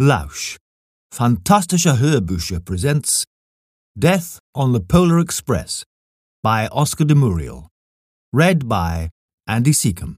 Lausch, Fantastische Hörbücher presents Death on the Polar Express by Oscar de Muriel. Read by Andy Seacombe.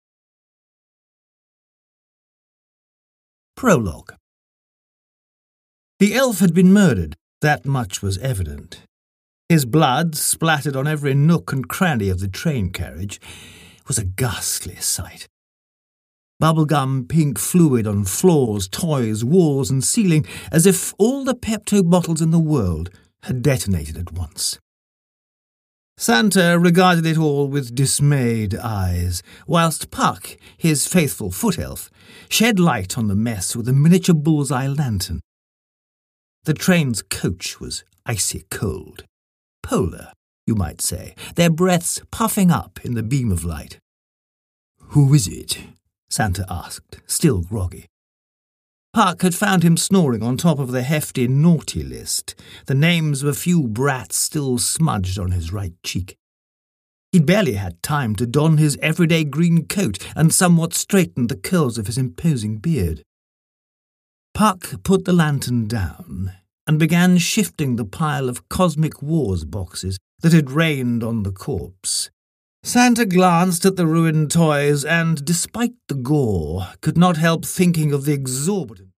Prologue. The elf had been murdered, that much was evident. His blood, splattered on every nook and cranny of the train carriage, was a ghastly sight. Bubblegum pink fluid on floors, toys, walls and ceiling, as if all the Pepto bottles in the world had detonated at once. Santa regarded it all with dismayed eyes, whilst Puck, his faithful foot elf, shed light on the mess with a miniature bullseye lantern. The train's coach was icy cold. Polar, you might say, their breaths puffing up in the beam of light. "Who is it?" Santa asked, still groggy. Puck had found him snoring on top of the hefty naughty list, the names of a few brats still smudged on his right cheek. He'd barely had time to don his everyday green coat and somewhat straighten the curls of his imposing beard. Puck put the lantern down and began shifting the pile of Cosmic Wars boxes that had rained on the corpse. Santa glanced at the ruined toys and, despite the gore, could not help thinking of the exorbitant